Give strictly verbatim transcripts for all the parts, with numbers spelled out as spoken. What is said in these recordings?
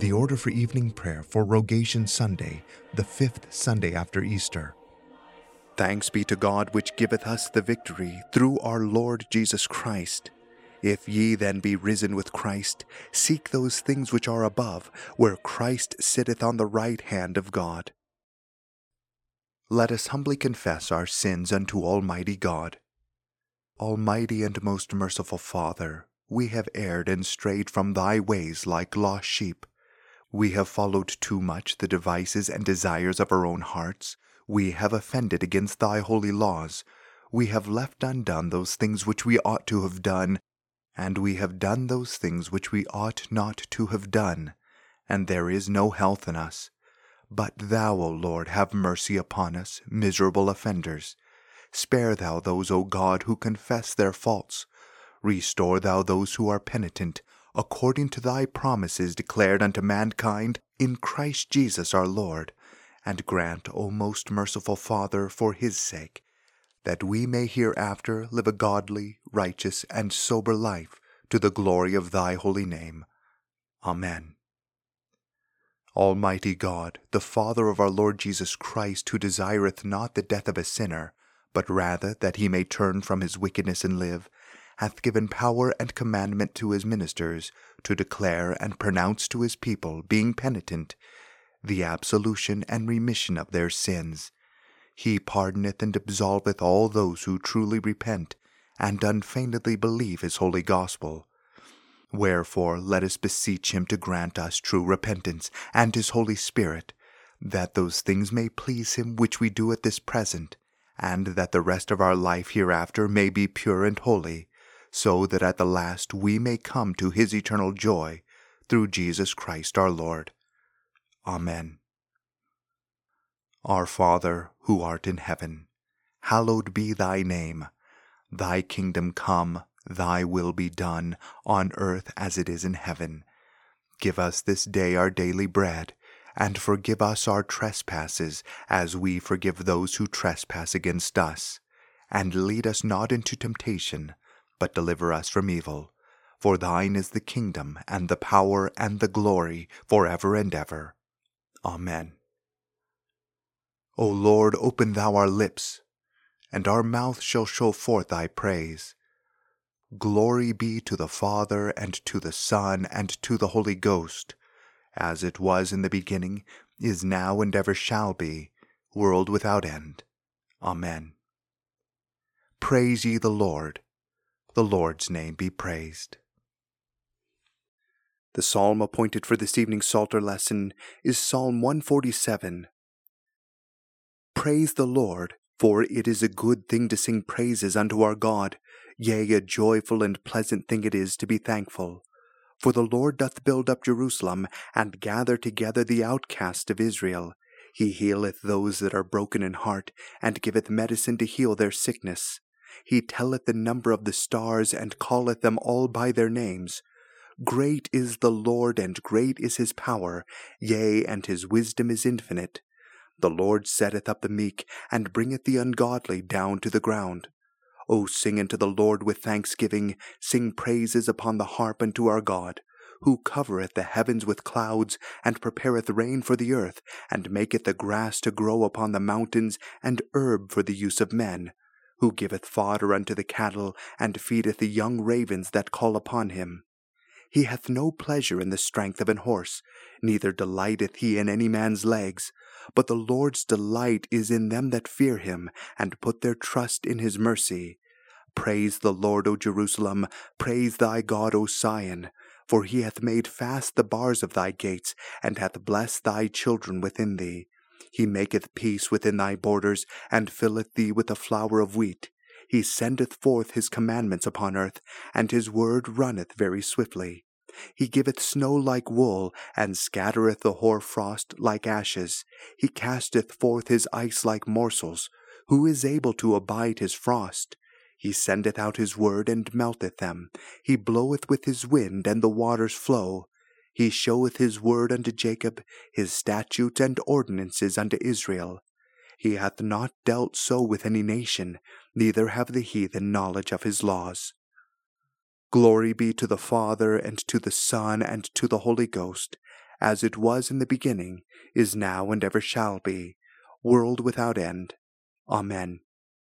The order for evening prayer for Rogation Sunday, the fifth Sunday after Easter. Thanks be to God which giveth us the victory through our Lord Jesus Christ. If ye then be risen with Christ, seek those things which are above, where Christ sitteth on the right hand of God. Let us humbly confess our sins unto Almighty God. Almighty and most merciful Father, we have erred and strayed from thy ways like lost sheep. We have followed too much the devices and desires of our own hearts. We have offended against thy holy laws. We have left undone those things which we ought to have done, and we have done those things which we ought not to have done, and there is no health in us. But thou, O Lord, have mercy upon us, miserable offenders. Spare thou those, O God, who confess their faults. Restore thou those who are penitent, according to thy promises declared unto mankind in Christ Jesus our Lord. And grant, O most merciful Father, for his sake, that we may hereafter live a godly, righteous, and sober life, to the glory of thy holy name. Amen. Almighty God, the Father of our Lord Jesus Christ, who desireth not the death of a sinner, but rather that he may turn from his wickedness and live, hath given power and commandment to his ministers to declare and pronounce to his people, being penitent, the absolution and remission of their sins. He pardoneth and absolveth all those who truly repent and unfeignedly believe his holy gospel. Wherefore let us beseech him to grant us true repentance and his Holy Spirit, that those things may please him which we do at this present, and that the rest of our life hereafter may be pure and holy, so that at the last we may come to his eternal joy, through Jesus Christ our Lord. Amen. Our Father, who art in heaven, hallowed be thy name. Thy kingdom come, thy will be done, on earth as it is in heaven. Give us this day our daily bread, and forgive us our trespasses, as we forgive those who trespass against us. And lead us not into temptation, but deliver us from evil. For thine is the kingdom, and the power, and the glory, forever and ever. Amen. O Lord, open thou our lips, and our mouth shall show forth thy praise. Glory be to the Father, and to the Son, and to the Holy Ghost, as it was in the beginning, is now, and ever shall be, world without end. Amen. Praise ye the Lord. The Lord's name be praised. The psalm appointed for this evening's Psalter lesson is Psalm one forty-seven. Praise the Lord, for it is a good thing to sing praises unto our God, yea, a joyful and pleasant thing it is to be thankful. For the Lord doth build up Jerusalem, and gather together the outcast of Israel. He healeth those that are broken in heart, and giveth medicine to heal their sickness. He telleth the number of the stars, and calleth them all by their names. Great is the Lord, and great is his power, yea, and his wisdom is infinite. The Lord setteth up the meek, and bringeth the ungodly down to the ground. O sing unto the Lord with thanksgiving, sing praises upon the harp unto our God, who covereth the heavens with clouds, and prepareth rain for the earth, and maketh the grass to grow upon the mountains, and herb for the use of men, who giveth fodder unto the cattle, and feedeth the young ravens that call upon him. He hath no pleasure in the strength of an horse, neither delighteth he in any man's legs. But the Lord's delight is in them that fear him, and put their trust in his mercy. Praise the Lord, O Jerusalem, praise thy God, O Zion. For he hath made fast the bars of thy gates, and hath blessed thy children within thee. He maketh peace within thy borders, and filleth thee with the flour of wheat. He sendeth forth his commandments upon earth, and his word runneth very swiftly. He giveth snow like wool, and scattereth the hoar frost like ashes. He casteth forth his ice like morsels. Who is able to abide his frost? He sendeth out his word, and melteth them. He bloweth with his wind, and the waters flow. He showeth his word unto Jacob, his statutes and ordinances unto Israel. He hath not dealt so with any nation, neither have the heathen knowledge of his laws. Glory be to the Father, and to the Son, and to the Holy Ghost, as it was in the beginning, is now, and ever shall be, world without end. Amen.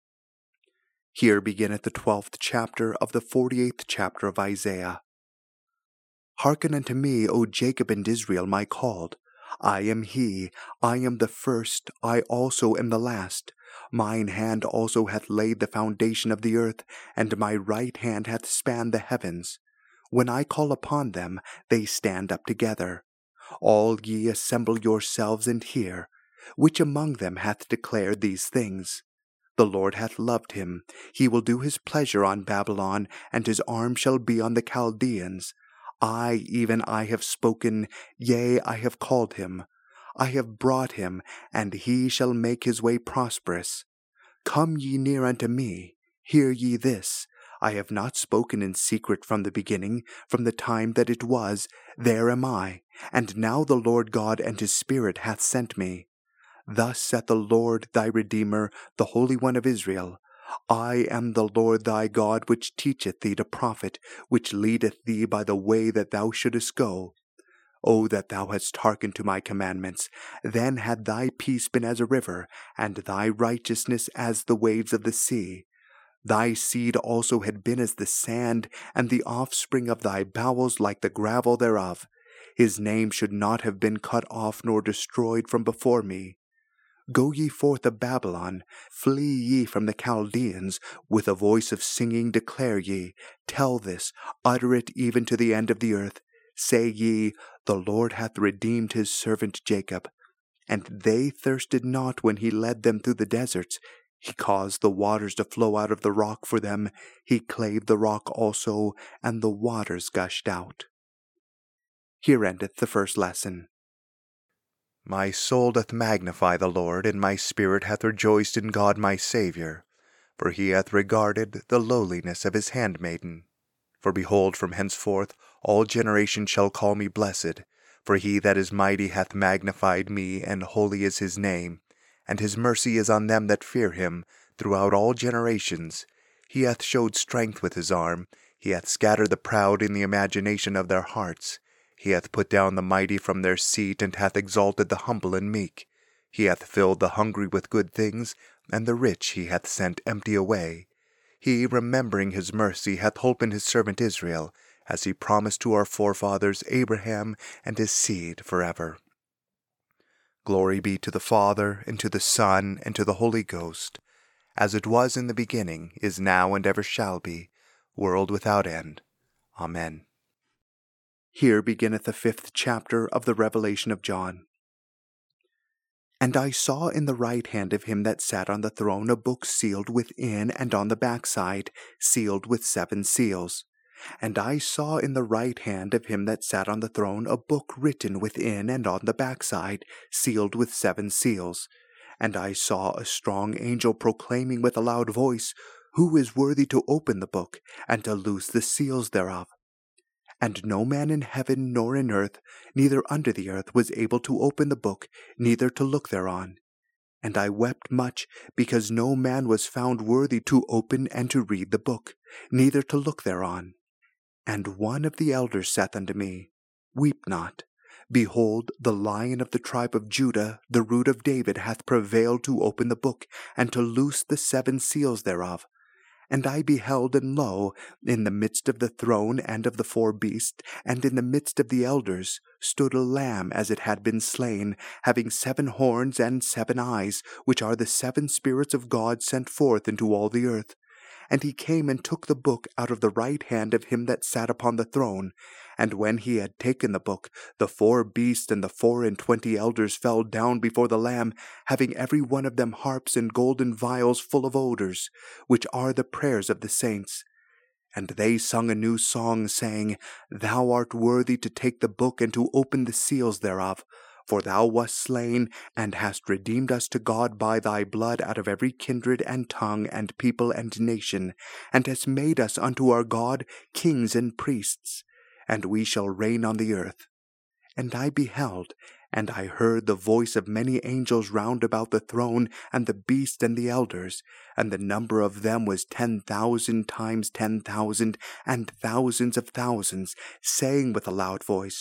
Here beginneth the twelfth chapter of the forty-eighth chapter of Isaiah. Hearken unto me, O Jacob and Israel, my called. I am he, I am the first, I also am the last. Mine hand also hath laid the foundation of the earth, and my right hand hath spanned the heavens. When I call upon them, they stand up together. All ye assemble yourselves and hear. Which among them hath declared these things? The Lord hath loved him. He will do his pleasure on Babylon, and his arm shall be on the Chaldeans. I, even I, have spoken, yea, I have called him. I have brought him, and he shall make his way prosperous. Come ye near unto me, hear ye this. I have not spoken in secret from the beginning, from the time that it was, there am I, and now the Lord God and his Spirit hath sent me. Thus saith the Lord thy Redeemer, the Holy One of Israel, I am the Lord thy God, which teacheth thee to profit, which leadeth thee by the way that thou shouldest go. O that thou hadst hearkened to my commandments, then had thy peace been as a river, and thy righteousness as the waves of the sea. Thy seed also had been as the sand, and the offspring of thy bowels like the gravel thereof. His name should not have been cut off nor destroyed from before me. Go ye forth of Babylon, flee ye from the Chaldeans, with a voice of singing declare ye, tell this, utter it even to the end of the earth. Say ye, the Lord hath redeemed his servant Jacob. And they thirsted not when he led them through the deserts. He caused the waters to flow out of the rock for them. He clave the rock also, and the waters gushed out. Here endeth the first lesson. My soul doth magnify the Lord, and my spirit hath rejoiced in God my Saviour. For he hath regarded the lowliness of his handmaiden. For behold, from henceforth all generations shall call me blessed. For he that is mighty hath magnified me, and holy is his name. And his mercy is on them that fear him, throughout all generations. He hath showed strength with his arm. He hath scattered the proud in the imagination of their hearts. He hath put down the mighty from their seat, and hath exalted the humble and meek. He hath filled the hungry with good things, and the rich he hath sent empty away. He, remembering his mercy, hath holpen his servant Israel, as he promised to our forefathers Abraham and his seed forever. Glory be to the Father, and to the Son, and to the Holy Ghost, as it was in the beginning, is now, and ever shall be, world without end. Amen. Here beginneth the fifth chapter of the Revelation of John. And I saw in the right hand of him that sat on the throne a book sealed within and on the backside, sealed with seven seals. And I saw in the right hand of him that sat on the throne a book written within and on the backside, sealed with seven seals. And I saw a strong angel proclaiming with a loud voice, Who is worthy to open the book, and to loose the seals thereof? And no man in heaven nor in earth, neither under the earth, was able to open the book, neither to look thereon. And I wept much, because no man was found worthy to open and to read the book, neither to look thereon. And one of the elders saith unto me, Weep not. Behold, the Lion of the tribe of Judah, the root of David, hath prevailed to open the book, and to loose the seven seals thereof. And I beheld, and lo, in the midst of the throne and of the four beasts, and in the midst of the elders, stood a lamb as it had been slain, having seven horns and seven eyes, which are the seven spirits of God sent forth into all the earth. And he came and took the book out of the right hand of him that sat upon the throne. And when he had taken the book, the four beasts and the four and twenty elders fell down before the Lamb, having every one of them harps and golden vials full of odors, which are the prayers of the saints. And they sung a new song, saying, Thou art worthy to take the book and to open the seals thereof. For thou wast slain, and hast redeemed us to God by thy blood out of every kindred and tongue and people and nation, and hast made us unto our God kings and priests, and we shall reign on the earth. And I beheld, and I heard the voice of many angels round about the throne, and the beast and the elders, and the number of them was ten thousand times ten thousand, and thousands of thousands, saying with a loud voice,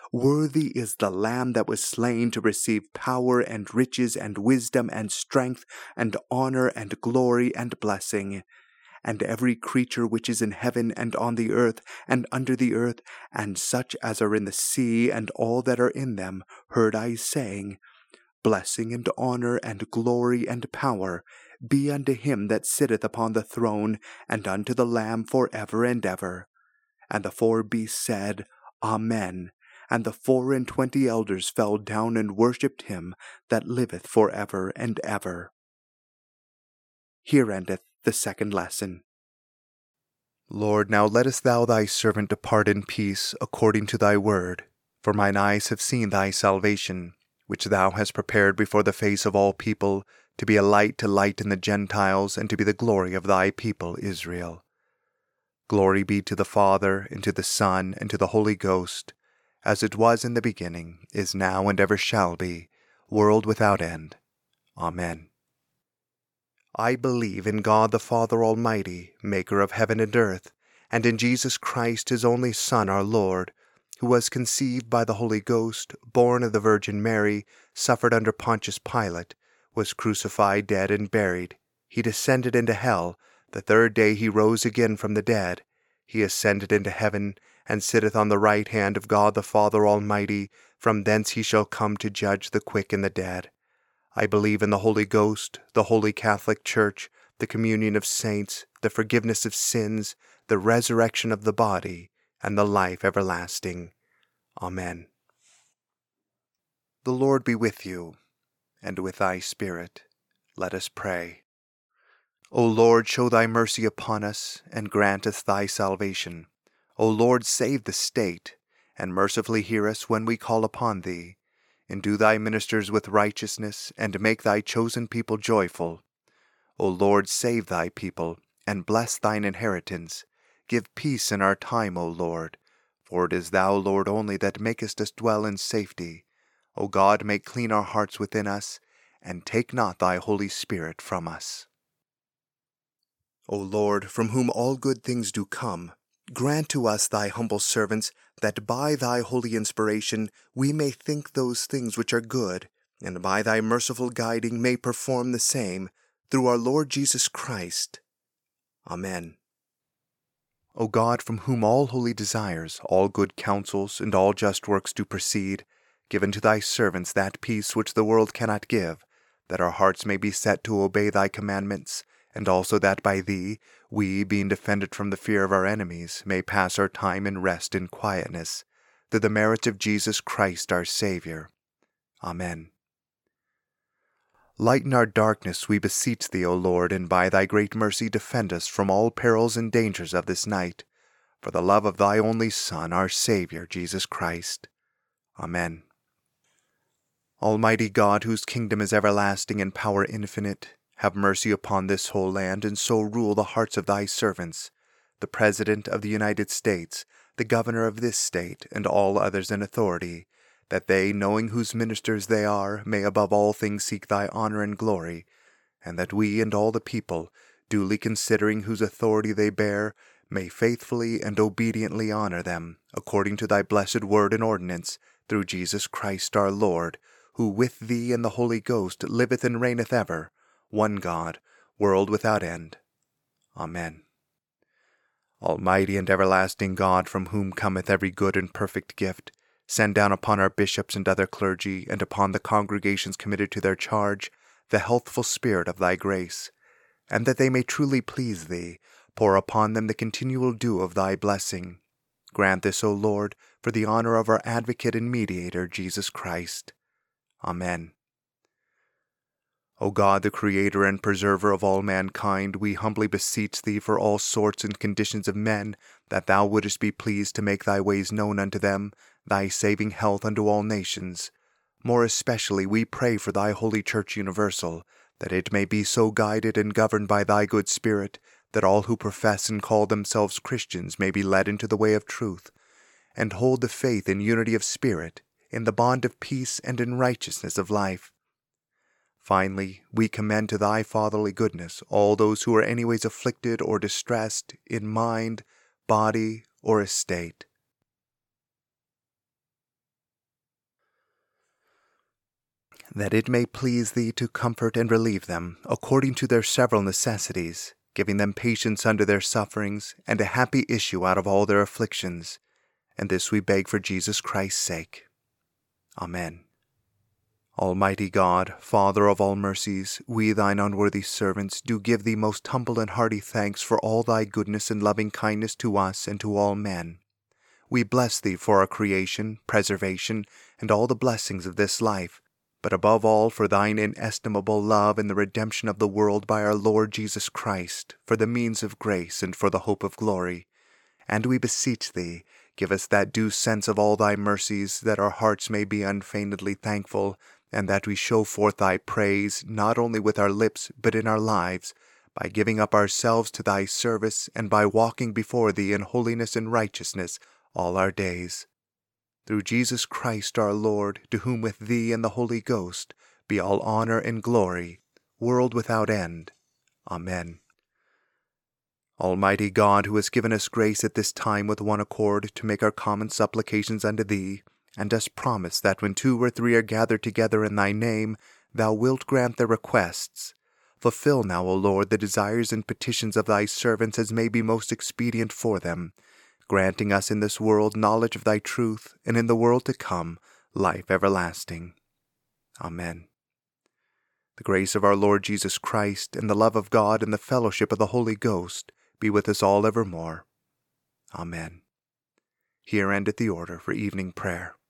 Worthy is the Lamb that was slain to receive power and riches and wisdom and strength and honor and glory and blessing. And every creature which is in heaven and on the earth and under the earth, and such as are in the sea and all that are in them, heard I saying, Blessing and honor and glory and power be unto him that sitteth upon the throne, and unto the Lamb for ever and ever. And the four beasts said, Amen. And the four and twenty elders fell down and worshipped him that liveth for ever and ever. Here endeth the second lesson. Lord, now lettest thou thy servant depart in peace according to thy word. For mine eyes have seen thy salvation, which thou hast prepared before the face of all people, to be a light to lighten the Gentiles, and to be the glory of thy people Israel. Glory be to the Father, and to the Son, and to the Holy Ghost, as it was in the beginning, is now, and ever shall be, world without end. Amen. I believe in God the Father Almighty, maker of heaven and earth, and in Jesus Christ, his only Son, our Lord, who was conceived by the Holy Ghost, born of the Virgin Mary, suffered under Pontius Pilate, was crucified, dead, and buried. He descended into hell. The third day he rose again from the dead. He ascended into heaven, and sitteth on the right hand of God the Father Almighty. From thence he shall come to judge the quick and the dead. I believe in the Holy Ghost, the Holy Catholic Church, the communion of saints, the forgiveness of sins, the resurrection of the body, and the life everlasting. Amen. The Lord be with you, and with thy spirit. Let us pray. O Lord, show thy mercy upon us, and grant us thy salvation. O Lord, save the state, and mercifully hear us when we call upon thee. Endue thy ministers with righteousness, and make thy chosen people joyful. O Lord, save thy people, and bless thine inheritance. Give peace in our time, O Lord, for it is thou, Lord, only that makest us dwell in safety. O God, make clean our hearts within us, and take not thy Holy Spirit from us. O Lord, from whom all good things do come, grant to us, thy humble servants, that by thy holy inspiration we may think those things which are good, and by thy merciful guiding may perform the same, through our Lord Jesus Christ. Amen. O God, from whom all holy desires, all good counsels, and all just works do proceed, give unto thy servants that peace which the world cannot give, that our hearts may be set to obey thy commandments, and also that by thee, we, being defended from the fear of our enemies, may pass our time in rest and quietness, through the merits of Jesus Christ our Saviour. Amen. Lighten our darkness, we beseech thee, O Lord, and by thy great mercy defend us from all perils and dangers of this night, for the love of thy only Son, our Saviour, Jesus Christ. Amen. Almighty God, whose kingdom is everlasting and power infinite, have mercy upon this whole land, and so rule the hearts of thy servants, the President of the United States, the Governor of this state, and all others in authority, that they, knowing whose ministers they are, may above all things seek thy honor and glory, and that we and all the people, duly considering whose authority they bear, may faithfully and obediently honor them, according to thy blessed word and ordinance, through Jesus Christ our Lord, who with thee and the Holy Ghost liveth and reigneth ever, one God, world without end. Amen. Almighty and everlasting God, from whom cometh every good and perfect gift, send down upon our bishops and other clergy, and upon the congregations committed to their charge, the healthful spirit of thy grace, and that they may truly please thee, pour upon them the continual dew of thy blessing. Grant this, O Lord, for the honor of our advocate and mediator, Jesus Christ. Amen. O God, the Creator and Preserver of all mankind, we humbly beseech thee for all sorts and conditions of men, that thou wouldest be pleased to make thy ways known unto them, thy saving health unto all nations. More especially we pray for thy holy Church universal, that it may be so guided and governed by thy good Spirit, that all who profess and call themselves Christians may be led into the way of truth, and hold the faith in unity of spirit, in the bond of peace and in righteousness of life. Finally, we commend to thy fatherly goodness all those who are anyways afflicted or distressed in mind, body, or estate. that it may please thee to comfort and relieve them according to their several necessities, giving them patience under their sufferings, and a happy issue out of all their afflictions. And this we beg for Jesus Christ's sake. Amen. Almighty God, Father of all mercies, we thine unworthy servants do give thee most humble and hearty thanks for all thy goodness and loving kindness to us and to all men. We bless thee for our creation, preservation, and all the blessings of this life, but above all for thine inestimable love in the redemption of the world by our Lord Jesus Christ, for the means of grace and for the hope of glory. And we beseech thee, give us that due sense of all thy mercies, that our hearts may be unfeignedly thankful, and that we show forth thy praise, not only with our lips, but in our lives, by giving up ourselves to thy service, and by walking before thee in holiness and righteousness all our days. Through Jesus Christ our Lord, to whom with thee and the Holy Ghost be all honor and glory, world without end. Amen. Almighty God, who hast given us grace at this time with one accord to make our common supplications unto thee, and dost promise that when two or three are gathered together in thy name, thou wilt grant their requests. Fulfill now, O Lord, the desires and petitions of thy servants as may be most expedient for them, granting us in this world knowledge of thy truth, and in the world to come life everlasting. Amen. The grace of our Lord Jesus Christ, and the love of God, and the fellowship of the Holy Ghost be with us all evermore. Amen. Here endeth the order for evening prayer.